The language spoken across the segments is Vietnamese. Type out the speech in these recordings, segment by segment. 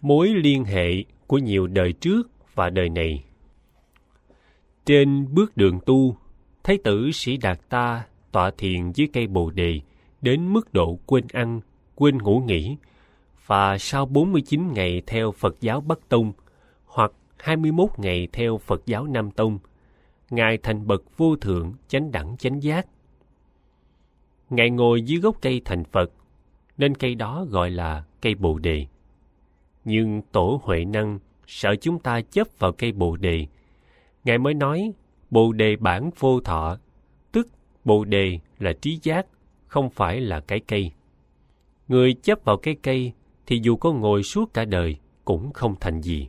Mối liên hệ của nhiều đời trước và đời này. Trên bước đường tu, Thái tử Sĩ Đạt Ta tọa thiền dưới cây Bồ Đề đến mức độ quên ăn, quên ngủ nghỉ, và sau 49 ngày theo Phật giáo Bắc Tông hoặc 21 ngày theo Phật giáo Nam Tông, Ngài thành bậc vô thượng chánh đẳng chánh giác. Ngài ngồi dưới gốc cây thành Phật, nên cây đó gọi là cây Bồ Đề. Nhưng Tổ Huệ Năng sợ chúng ta chấp vào cây Bồ Đề. Ngài mới nói Bồ Đề bản vô thọ, tức Bồ Đề là trí giác, không phải là cái cây. Người chấp vào cái cây thì dù có ngồi suốt cả đời cũng không thành gì.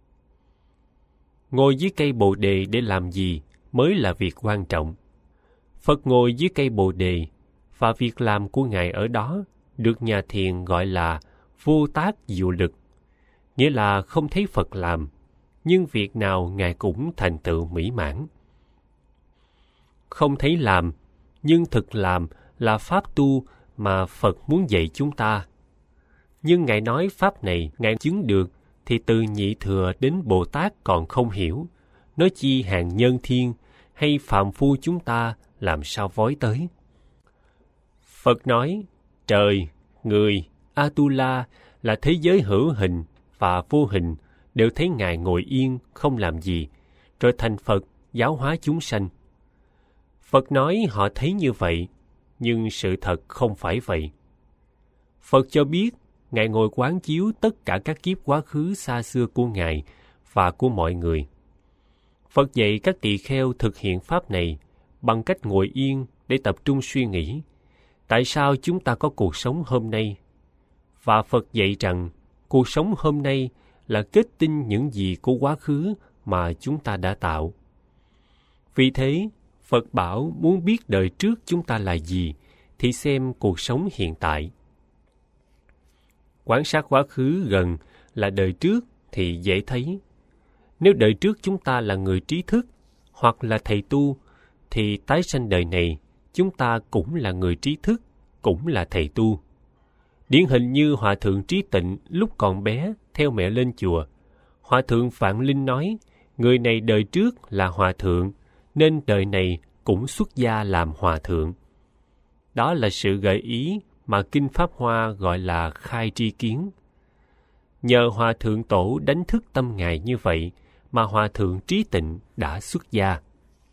Ngồi dưới cây Bồ Đề để làm gì mới là việc quan trọng. Phật ngồi dưới cây Bồ Đề, và việc làm của Ngài ở đó được nhà thiền gọi là vô tác diệu lực, nghĩa là không thấy Phật làm, nhưng việc nào Ngài cũng thành tựu mỹ mãn. Không thấy làm, nhưng thực làm là pháp tu mà Phật muốn dạy chúng ta. Nhưng Ngài nói pháp này Ngài chứng được, thì từ Nhị Thừa đến Bồ Tát còn không hiểu, nói chi hàng nhân thiên hay phàm phu chúng ta làm sao vói tới. Phật nói, trời, người, Atula là thế giới hữu hình và vô hình đều thấy Ngài ngồi yên không làm gì, rồi thành Phật giáo hóa chúng sanh. Phật nói họ thấy như vậy, nhưng sự thật không phải vậy. Phật cho biết Ngài ngồi quán chiếu tất cả các kiếp quá khứ xa xưa của Ngài và của mọi người. Phật dạy các tỳ kheo thực hiện pháp này bằng cách ngồi yên để tập trung suy nghĩ tại sao chúng ta có cuộc sống hôm nay. Và Phật dạy rằng cuộc sống hôm nay là kết tinh những gì của quá khứ mà chúng ta đã tạo. Vì thế, Phật bảo muốn biết đời trước chúng ta là gì thì xem cuộc sống hiện tại. Quan sát quá khứ gần là đời trước thì dễ thấy. Nếu đời trước chúng ta là người trí thức hoặc là thầy tu, thì tái sanh đời này chúng ta cũng là người trí thức, cũng là thầy tu. Điển hình như Hòa Thượng Trí Tịnh lúc còn bé theo mẹ lên chùa. Hòa Thượng Vạn Linh nói, người này đời trước là Hòa Thượng, nên đời này cũng xuất gia làm Hòa Thượng. Đó là sự gợi ý mà Kinh Pháp Hoa gọi là khai tri kiến. Nhờ Hòa Thượng Tổ đánh thức tâm Ngài như vậy mà Hòa Thượng Trí Tịnh đã xuất gia.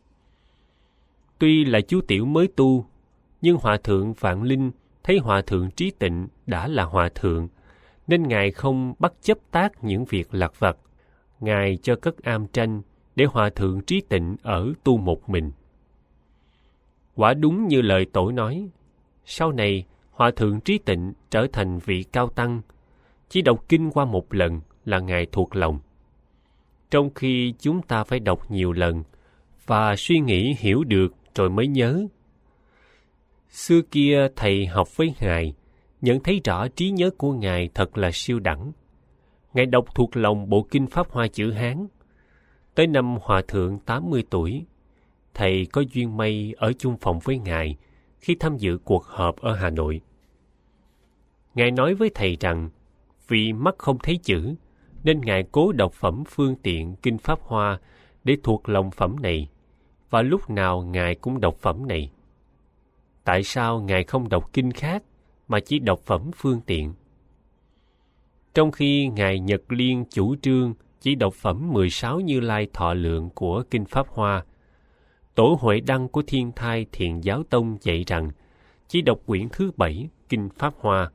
Tuy là chú tiểu mới tu, nhưng Hòa Thượng Vạn Linh thấy Hòa Thượng Trí Tịnh đã là Hòa Thượng, nên Ngài không bắt chấp tác những việc lặt vặt. Ngài cho cất am tranh để Hòa Thượng Trí Tịnh ở tu một mình. Quả đúng như lời Tổ nói, sau này Hòa Thượng Trí Tịnh trở thành vị cao tăng, chỉ đọc kinh qua một lần là Ngài thuộc lòng. Trong khi chúng ta phải đọc nhiều lần và suy nghĩ hiểu được rồi mới nhớ. Xưa kia thầy học với Ngài, nhận thấy rõ trí nhớ của Ngài thật là siêu đẳng. Ngài đọc thuộc lòng bộ kinh Pháp Hoa chữ Hán. Tới năm Hòa Thượng 80 tuổi, thầy có duyên may ở chung phòng với Ngài khi tham dự cuộc họp ở Hà Nội. Ngài nói với thầy rằng, vì mắt không thấy chữ, nên Ngài cố đọc phẩm phương tiện kinh Pháp Hoa để thuộc lòng phẩm này, và lúc nào Ngài cũng đọc phẩm này. Tại sao Ngài không đọc kinh khác, mà chỉ đọc phẩm phương tiện? Trong khi Ngài Nhật Liên chủ trương chỉ đọc phẩm 16 Như Lai Thọ Lượng của kinh Pháp Hoa, Tổ Huệ Đăng của Thiên Thai Thiền Giáo Tông dạy rằng chỉ đọc quyển thứ 7 kinh Pháp Hoa.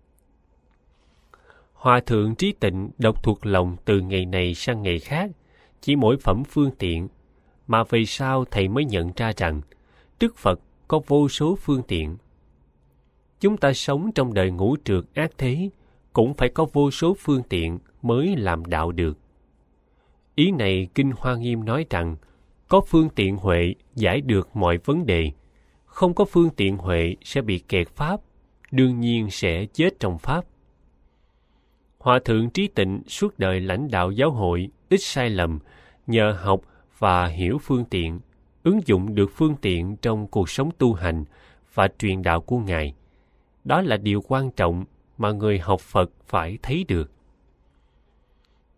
Hòa Thượng Trí Tịnh đọc thuộc lòng từ ngày này sang ngày khác, chỉ mỗi phẩm phương tiện, mà về sau thầy mới nhận ra rằng Đức Phật có vô số phương tiện. Chúng ta sống trong đời ngũ trược ác thế, cũng phải có vô số phương tiện mới làm đạo được. Ý này Kinh Hoa Nghiêm nói rằng, có phương tiện huệ giải được mọi vấn đề, không có phương tiện huệ sẽ bị kẹt pháp, đương nhiên sẽ chết trong pháp. Hòa Thượng Trí Tịnh suốt đời lãnh đạo giáo hội, ít sai lầm, nhờ học và hiểu phương tiện, ứng dụng được phương tiện trong cuộc sống tu hành và truyền đạo của Ngài. Đó là điều quan trọng mà người học Phật phải thấy được.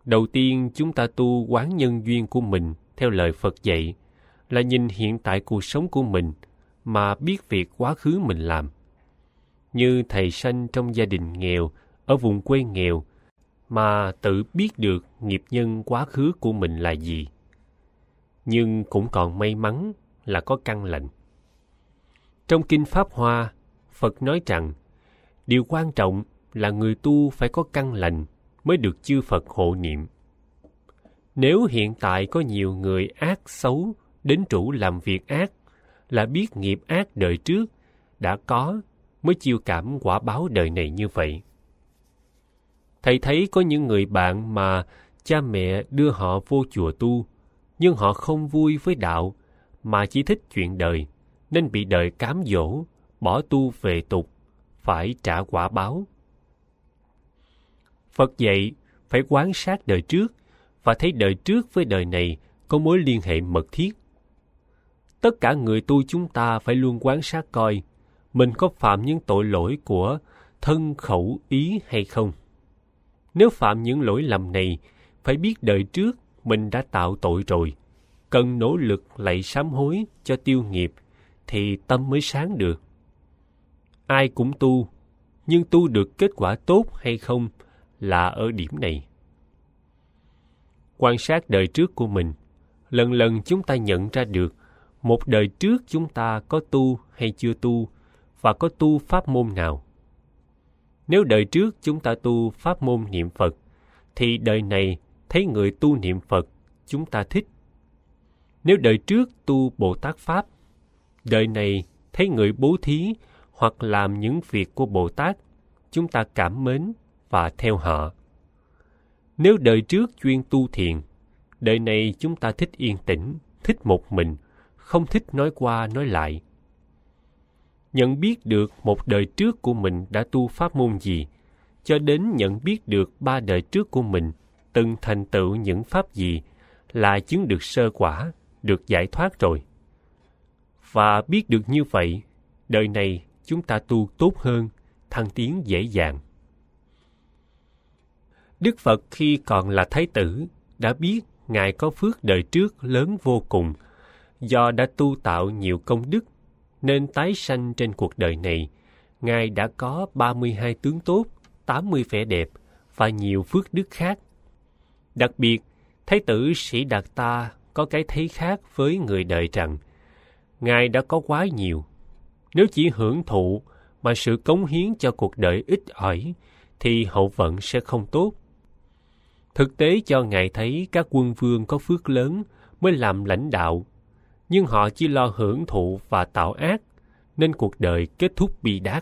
Đầu tiên chúng ta tu quán nhân duyên của mình theo lời Phật dạy, là nhìn hiện tại cuộc sống của mình mà biết việc quá khứ mình làm. Như thầy sanh trong gia đình nghèo, ở vùng quê nghèo, mà tự biết được nghiệp nhân quá khứ của mình là gì. Nhưng cũng còn may mắn là có căn lành. Trong Kinh Pháp Hoa, Phật nói rằng, điều quan trọng là người tu phải có căn lành mới được chư Phật hộ niệm. Nếu hiện tại có nhiều người ác xấu đến rủ làm việc ác, là biết nghiệp ác đời trước đã có mới chiêu cảm quả báo đời này như vậy. Thầy thấy có những người bạn mà cha mẹ đưa họ vô chùa tu, nhưng họ không vui với đạo mà chỉ thích chuyện đời, nên bị đời cám dỗ, bỏ tu về tục, phải trả quả báo. Phật dạy phải quan sát đời trước và thấy đời trước với đời này có mối liên hệ mật thiết. Tất cả người tu chúng ta phải luôn quan sát coi mình có phạm những tội lỗi của thân khẩu ý hay không. Nếu phạm những lỗi lầm này, phải biết đời trước mình đã tạo tội rồi, cần nỗ lực lạy sám hối cho tiêu nghiệp, thì tâm mới sáng được. Ai cũng tu, nhưng tu được kết quả tốt hay không là ở điểm này. Quan sát đời trước của mình, lần lần chúng ta nhận ra được một đời trước chúng ta có tu hay chưa tu, và có tu pháp môn nào. Nếu đời trước chúng ta tu pháp môn niệm Phật, thì đời này thấy người tu niệm Phật chúng ta thích. Nếu đời trước tu Bồ Tát Pháp, đời này thấy người bố thí hoặc làm những việc của Bồ Tát, chúng ta cảm mến và theo họ. Nếu đời trước chuyên tu thiền, đời này chúng ta thích yên tĩnh, thích một mình, không thích nói qua nói lại. Nhận biết được một đời trước của mình đã tu pháp môn gì, cho đến nhận biết được 3 đời trước của mình từng thành tựu những pháp gì, là chứng được sơ quả, được giải thoát rồi. Và biết được như vậy, đời này chúng ta tu tốt hơn, thăng tiến dễ dàng. Đức Phật khi còn là Thái tử đã biết Ngài có phước đời trước lớn vô cùng, do đã tu tạo nhiều công đức, nên tái sanh trên cuộc đời này, Ngài đã có 32 tướng tốt, 80 vẻ đẹp và nhiều phước đức khác. Đặc biệt, Thái tử Sĩ Đạt Ta có cái thấy khác với người đời rằng, Ngài đã có quá nhiều. Nếu chỉ hưởng thụ mà sự cống hiến cho cuộc đời ít ỏi, thì hậu vận sẽ không tốt. Thực tế cho Ngài thấy các quân vương có phước lớn mới làm lãnh đạo, nhưng họ chỉ lo hưởng thụ và tạo ác, nên cuộc đời kết thúc bi đát.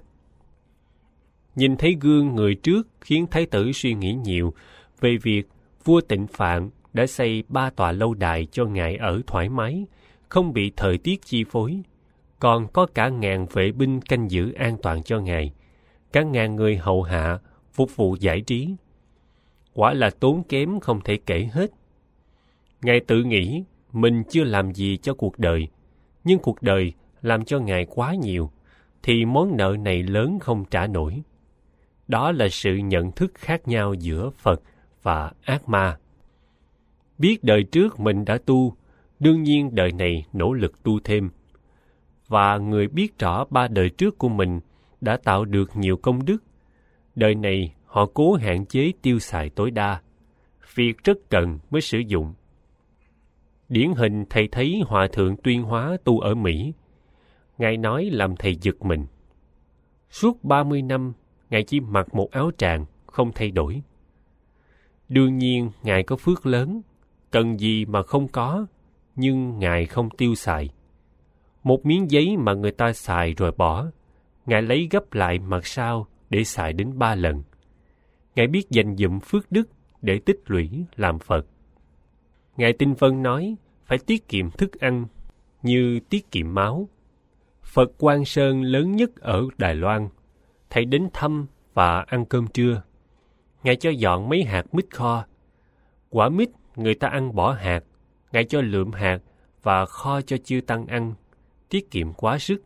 Nhìn thấy gương người trước khiến Thái tử suy nghĩ nhiều về việc vua Tịnh Phạn đã xây 3 tòa lâu đài cho Ngài ở thoải mái, không bị thời tiết chi phối, còn có cả ngàn vệ binh canh giữ an toàn cho Ngài, cả ngàn người hầu hạ phục vụ giải trí. Quả là tốn kém không thể kể hết. Ngài tự nghĩ mình chưa làm gì cho cuộc đời, nhưng cuộc đời làm cho Ngài quá nhiều, thì món nợ này lớn không trả nổi. Đó là sự nhận thức khác nhau giữa Phật và ác ma. Biết đời trước mình đã tu, đương nhiên đời này nỗ lực tu thêm. Và người biết rõ 3 đời trước của mình đã tạo được nhiều công đức, đời này họ cố hạn chế tiêu xài tối đa, việc rất cần mới sử dụng. Điển hình thầy thấy Hòa thượng Tuyên Hóa tu ở Mỹ. Ngài nói làm thầy giật mình. Suốt 30 năm, Ngài chỉ mặc một áo tràng, không thay đổi. Đương nhiên, Ngài có phước lớn, cần gì mà không có, nhưng Ngài không tiêu xài. Một miếng giấy mà người ta xài rồi bỏ, Ngài lấy gấp lại mặt sau để xài đến 3 lần. Ngài biết dành dụm phước đức để tích lũy làm Phật. Ngài Tinh Vân nói phải tiết kiệm thức ăn như tiết kiệm máu. Phật Quang Sơn lớn nhất ở Đài Loan, thầy đến thăm và ăn cơm trưa. Ngài cho dọn mấy hạt mít kho. Quả mít người ta ăn bỏ hạt, Ngài cho lượm hạt và kho cho chư tăng ăn, tiết kiệm quá sức.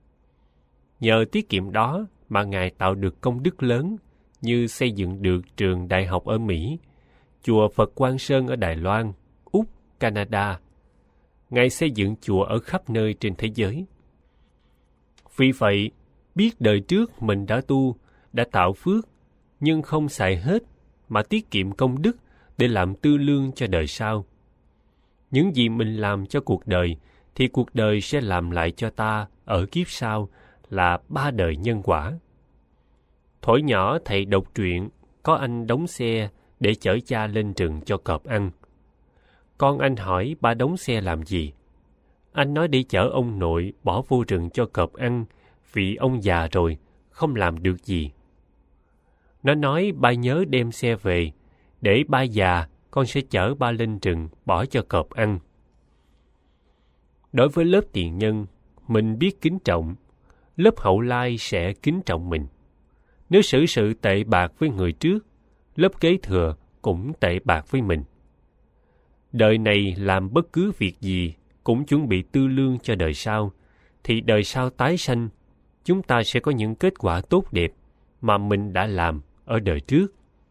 Nhờ tiết kiệm đó mà Ngài tạo được công đức lớn, như xây dựng được trường đại học ở Mỹ, chùa Phật Quang Sơn ở Đài Loan, Úc, Canada. Ngài xây dựng chùa ở khắp nơi trên thế giới. Vì vậy, biết đời trước mình đã tu, đã tạo phước, nhưng không xài hết mà tiết kiệm công đức để làm tư lương cho đời sau. Những gì mình làm cho cuộc đời thì cuộc đời sẽ làm lại cho ta ở kiếp sau, là 3 đời nhân quả. Thuở nhỏ thầy đọc truyện có anh đóng xe để chở cha lên rừng cho cọp ăn. Con anh hỏi ba đóng xe làm gì? Anh nói để chở ông nội bỏ vô rừng cho cọp ăn, vì ông già rồi, không làm được gì. Nó nói ba nhớ đem xe về, để ba già con sẽ chở ba lên rừng bỏ cho cọp ăn. Đối với lớp tiền nhân, mình biết kính trọng, lớp hậu lai sẽ kính trọng mình. Nếu xử sự tệ bạc với người trước, lớp kế thừa cũng tệ bạc với mình. Đời này làm bất cứ việc gì cũng chuẩn bị tư lương cho đời sau, thì đời sau tái sanh, chúng ta sẽ có những kết quả tốt đẹp mà mình đã làm ở đời trước.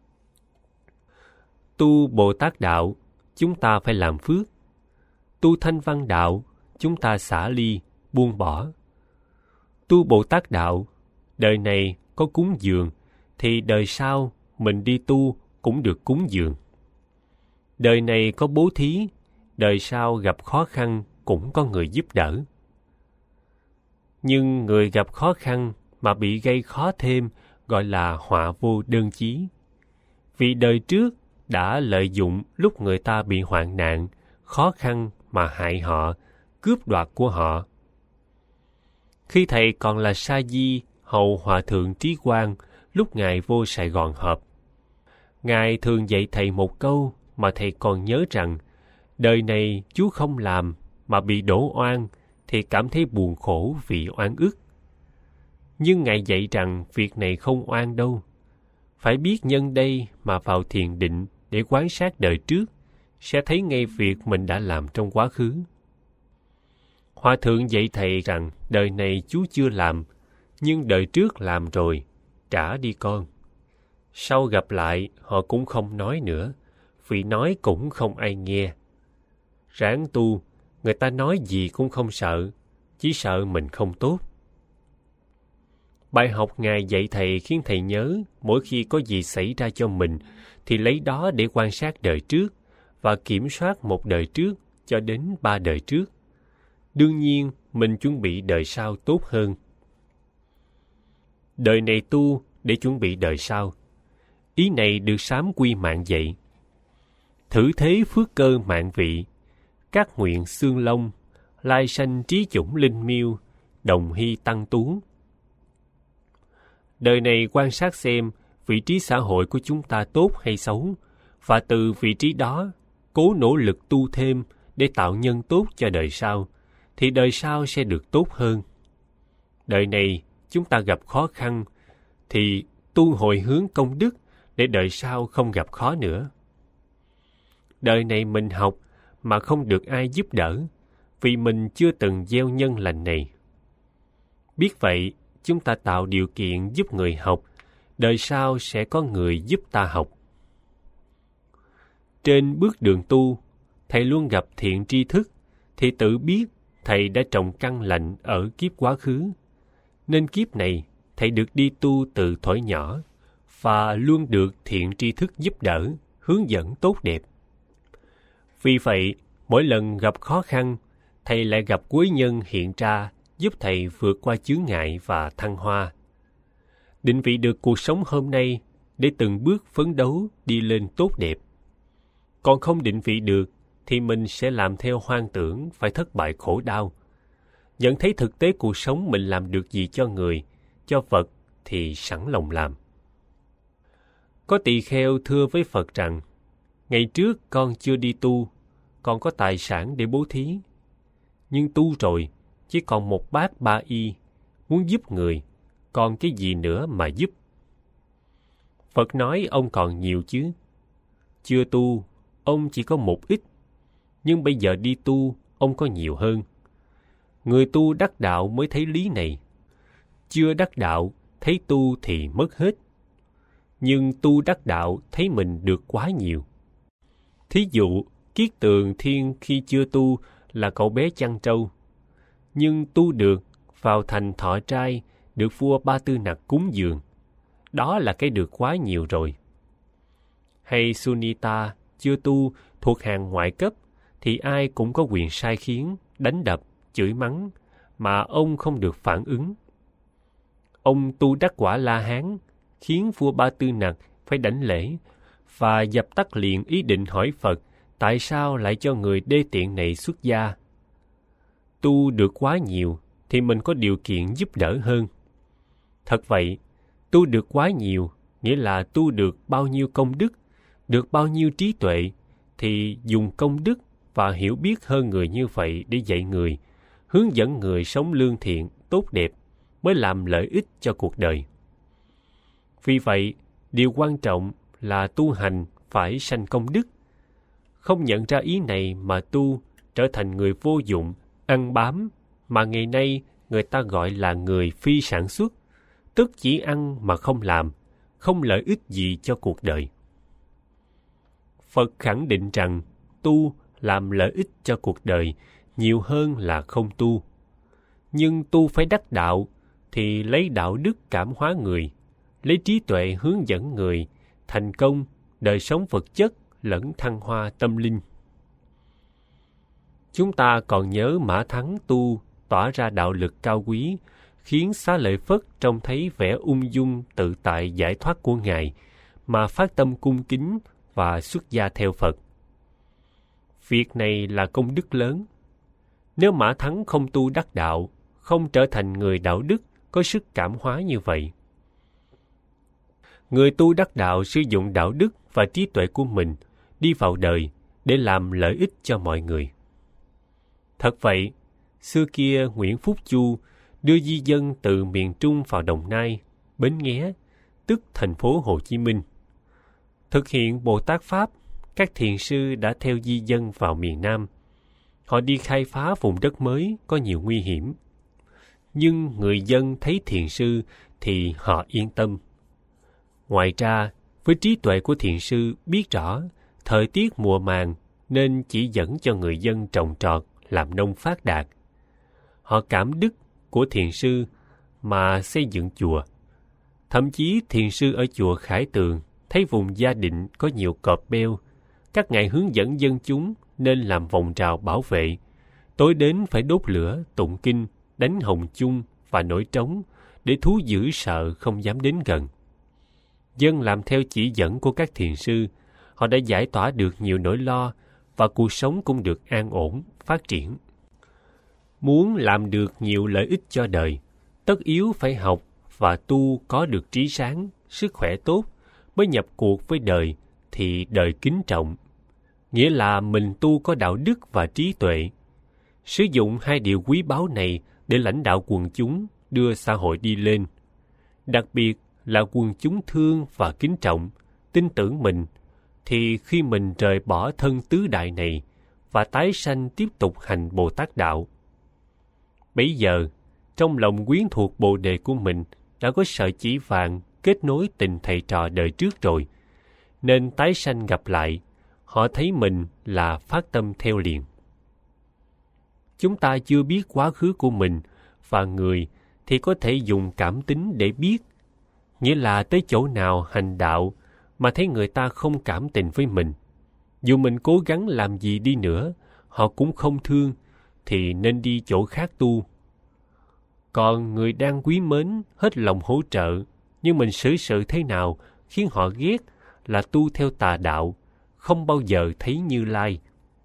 Tu Bồ Tát Đạo, chúng ta phải làm phước. Tu Thanh Văn Đạo, chúng ta xả ly, buông bỏ. Tu Bồ Tát Đạo, đời này có cúng dường, thì đời sau mình đi tu cũng được cúng dường. Đời này có bố thí, đời sau gặp khó khăn cũng có người giúp đỡ. Nhưng người gặp khó khăn mà bị gây khó thêm gọi là họa vô đơn chí. Vì đời trước đã lợi dụng lúc người ta bị hoạn nạn, khó khăn mà hại họ, cướp đoạt của họ. Khi thầy còn là sa di hầu Hòa Thượng Trí Quang, lúc Ngài vô Sài Gòn họp, Ngài thường dạy thầy một câu mà thầy còn nhớ rằng, đời này chú không làm mà bị đổ oan thì cảm thấy buồn khổ vì oan ức. Nhưng Ngài dạy rằng việc này không oan đâu. Phải biết nhân đây mà vào thiền định để quan sát đời trước, sẽ thấy ngay việc mình đã làm trong quá khứ. Hòa Thượng dạy thầy rằng đời này chú chưa làm, nhưng đời trước làm rồi, trả đi con. Sau gặp lại, họ cũng không nói nữa, vì nói cũng không ai nghe. Ráng tu, người ta nói gì cũng không sợ, chỉ sợ mình không tốt. Bài học Ngài dạy thầy khiến thầy nhớ mỗi khi có gì xảy ra cho mình thì lấy đó để quan sát đời trước và kiểm soát một đời trước cho đến 3 đời trước. Đương nhiên, mình chuẩn bị đời sau tốt hơn. Đời này tu để chuẩn bị đời sau. Ý này được Sám Quy Mạng dạy. Thử thế phước cơ mạng vị, các nguyện xương lông, lai sanh trí chủng linh miêu, đồng hy tăng tú. Đời này quan sát xem vị trí xã hội của chúng ta tốt hay xấu, và từ vị trí đó cố nỗ lực tu thêm để tạo nhân tốt cho đời sau, thì đời sau sẽ được tốt hơn. Đời này chúng ta gặp khó khăn, thì tu hồi hướng công đức để đời sau không gặp khó nữa. Đời này mình học mà không được ai giúp đỡ, vì mình chưa từng gieo nhân lành này. Biết vậy, chúng ta tạo điều kiện giúp người học, đời sau sẽ có người giúp ta học. Trên bước đường tu, thầy luôn gặp thiện tri thức, thì tự biết thầy đã trồng căn lành ở kiếp quá khứ. Nên kiếp này, thầy được đi tu từ thuở nhỏ, và luôn được thiện tri thức giúp đỡ, hướng dẫn tốt đẹp. Vì vậy, mỗi lần gặp khó khăn, thầy lại gặp quý nhân hiện ra giúp thầy vượt qua chướng ngại và thăng hoa. Định vị được cuộc sống hôm nay để từng bước phấn đấu đi lên tốt đẹp. Còn không định vị được thì mình sẽ làm theo hoang tưởng phải thất bại khổ đau. Nhận thấy thực tế cuộc sống mình làm được gì cho người, cho Phật thì sẵn lòng làm. Có tỳ kheo thưa với Phật rằng, ngày trước con chưa đi tu, con có tài sản để bố thí. Nhưng tu rồi, chỉ còn một bát 3 y, muốn giúp người, còn cái gì nữa mà giúp? Phật nói ông còn nhiều chứ. Chưa tu, ông chỉ có một ít, nhưng bây giờ đi tu, ông có nhiều hơn. Người tu đắc đạo mới thấy lý này. Chưa đắc đạo, thấy tu thì mất hết. Nhưng tu đắc đạo thấy mình được quá nhiều. Thí dụ, Kiết Tường Thiên khi chưa tu là cậu bé chăn trâu, nhưng tu được vào thành thọ trai, được vua Ba Tư Nặc cúng dường. Đó là cái được quá nhiều rồi. Hay Sunita chưa tu, thuộc hàng ngoại cấp, thì ai cũng có quyền sai khiến, đánh đập, chửi mắng, mà ông không được phản ứng. Ông tu đắc quả La Hán, khiến vua Ba Tư Nặc phải đảnh lễ, và dập tắt liền ý định hỏi Phật tại sao lại cho người đê tiện này xuất gia. Tu được quá nhiều thì mình có điều kiện giúp đỡ hơn. Thật vậy, tu được quá nhiều nghĩa là tu được bao nhiêu công đức, được bao nhiêu trí tuệ, thì dùng công đức và hiểu biết hơn người như vậy để dạy người, hướng dẫn người sống lương thiện, tốt đẹp mới làm lợi ích cho cuộc đời. Vì vậy, điều quan trọng là tu hành phải sanh công đức. Không nhận ra ý này mà tu trở thành người vô dụng, ăn bám, mà ngày nay người ta gọi là người phi sản xuất, tức chỉ ăn mà không làm, không lợi ích gì cho cuộc đời. Phật khẳng định rằng tu làm lợi ích cho cuộc đời nhiều hơn là không tu. Nhưng tu phải đắc đạo thì lấy đạo đức cảm hóa người, lấy trí tuệ hướng dẫn người, thành công, đời sống vật chất lẫn thăng hoa tâm linh. Chúng ta còn nhớ Mã Thắng tu tỏa ra đạo lực cao quý, khiến Xá Lợi Phất trông thấy vẻ ung dung tự tại giải thoát của Ngài, mà phát tâm cung kính và xuất gia theo Phật. Việc này là công đức lớn. Nếu Mã Thắng không tu đắc đạo, không trở thành người đạo đức có sức cảm hóa như vậy. Người tu đắc đạo sử dụng đạo đức và trí tuệ của mình đi vào đời để làm lợi ích cho mọi người. Thật vậy, xưa kia Nguyễn Phúc Chu đưa di dân từ miền Trung vào Đồng Nai, Bến Nghé, tức thành phố Hồ Chí Minh. Thực hiện Bồ Tát Pháp, các thiền sư đã theo di dân vào miền Nam. Họ đi khai phá vùng đất mới có nhiều nguy hiểm. Nhưng người dân thấy thiền sư thì họ yên tâm. Ngoài ra, với trí tuệ của thiền sư biết rõ thời tiết mùa màng nên chỉ dẫn cho người dân trồng trọt, làm nông phát đạt. Họ cảm đức của thiền sư mà xây dựng chùa. Thậm chí thiền sư ở chùa Khải Tường thấy vùng Gia Định có nhiều cọp beo. Các ngài hướng dẫn dân chúng nên làm vòng rào bảo vệ. Tối đến phải đốt lửa, tụng kinh, đánh hồng chung và nổi trống để thú dữ sợ không dám đến gần. Dân làm theo chỉ dẫn của các thiền sư, họ đã giải tỏa được nhiều nỗi lo và cuộc sống cũng được an ổn, phát triển. Muốn làm được nhiều lợi ích cho đời, tất yếu phải học và tu có được trí sáng, sức khỏe tốt, mới nhập cuộc với đời thì đời kính trọng. Nghĩa là mình tu có đạo đức và trí tuệ. Sử dụng hai điều quý báu này để lãnh đạo quần chúng, đưa xã hội đi lên. Đặc biệt là quần chúng thương và kính trọng, tin tưởng mình, thì khi mình rời bỏ thân tứ đại này và tái sanh tiếp tục hành Bồ Tát đạo. Bấy giờ, trong lòng quyến thuộc Bồ Đề của mình đã có sợi chỉ vàng kết nối tình thầy trò đời trước rồi, nên tái sanh gặp lại, họ thấy mình là phát tâm theo liền. Chúng ta chưa biết quá khứ của mình và người thì có thể dùng cảm tính để biết, nghĩa là tới chỗ nào hành đạo mà thấy người ta không cảm tình với mình. Dù mình cố gắng làm gì đi nữa, họ cũng không thương, thì nên đi chỗ khác tu. Còn người đang quý mến, hết lòng hỗ trợ, nhưng mình xử sự thế nào khiến họ ghét là tu theo tà đạo, không bao giờ thấy Như Lai.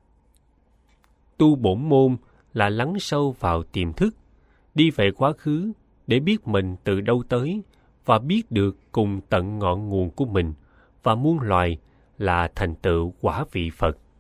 Tu bổn môn là lắng sâu vào tiềm thức, đi về quá khứ để biết mình từ đâu tới và biết được cùng tận ngọn nguồn của mình và muôn loài là thành tựu quả vị Phật.